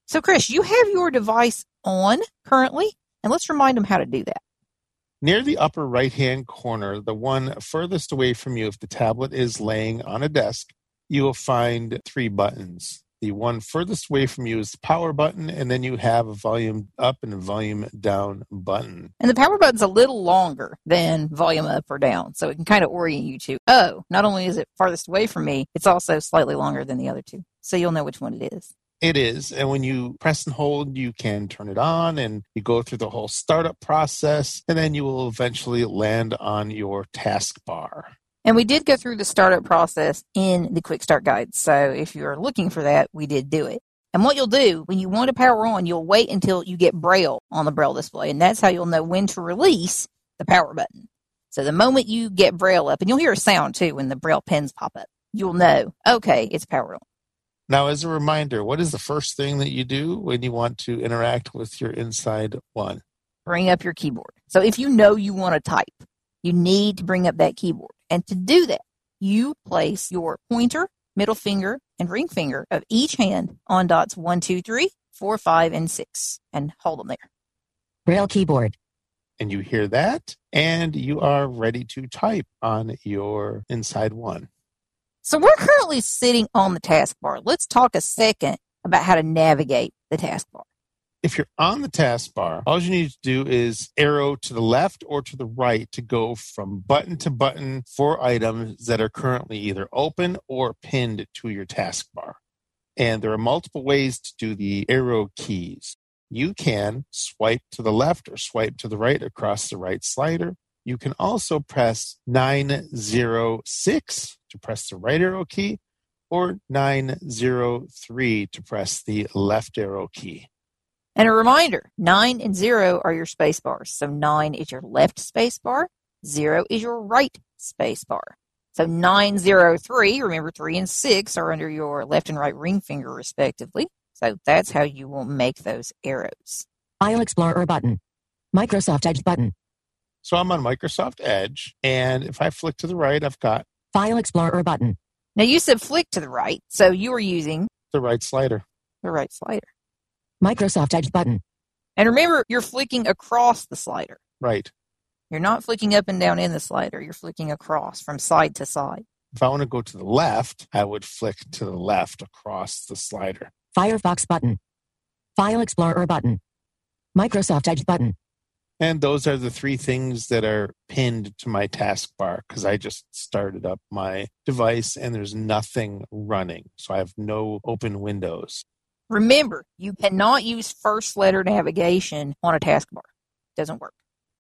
So, Chris, you have your device on currently, and let's remind them how to do that. Near the upper right-hand corner, the one furthest away from you, if the tablet is laying on a desk, you will find 3 buttons. The one furthest away from you is the power button, and then you have a volume up and a volume down button. And the power button's a little longer than volume up or down, so it can kind of orient you to, oh, not only is it farthest away from me, it's also slightly longer than the other 2. So you'll know which one it is. It is. And when you press and hold, you can turn it on and you go through the whole startup process, and then you will eventually land on your taskbar. And we did go through the startup process in the Quick Start Guide. So if you're looking for that, we did do it. And what you'll do, when you want to power on, you'll wait until you get Braille on the Braille display. And that's how you'll know when to release the power button. So the moment you get Braille up, and you'll hear a sound too when the Braille pens pop up, you'll know, okay, it's powered on. Now, as a reminder, what is the first thing that you do when you want to interact with your Inside One? Bring up your keyboard. So if you know you want to type, you need to bring up that keyboard. And to do that, you place your pointer, middle finger, and ring finger of each hand on dots 1, 2, 3, 4, 5, and 6, and hold them there. Braille keyboard. And you hear that, and you are ready to type on your Inside One. So we're currently sitting on the taskbar. Let's talk a second about how to navigate the taskbar. If you're on the taskbar, all you need to do is arrow to the left or to the right to go from button to button for items that are currently either open or pinned to your taskbar. And there are multiple ways to do the arrow keys. You can swipe to the left or swipe to the right across the right slider. You can also press 906 to press the right arrow key, or 903 to press the left arrow key. And a reminder, 9 and 0 are your space bars. So 9 is your left space bar, 0 is your right space bar. So 903, remember 3 and 6 are under your left and right ring finger respectively. So that's how you will make those arrows. File Explorer button. Microsoft Edge button. So I'm on Microsoft Edge, and if I flick to the right, I've got File Explorer button. Now you said flick to the right, so you were using the right slider. The right slider. Microsoft Edge button. And remember, you're flicking across the slider. Right. You're not flicking up and down in the slider. You're flicking across from side to side. If I want to go to the left, I would flick to the left across the slider. Firefox button. File Explorer button. Microsoft Edge button. And those are the 3 things that are pinned to my taskbar because I just started up my device and there's nothing running. So I have no open windows. Remember, you cannot use first letter navigation on a taskbar. It doesn't work.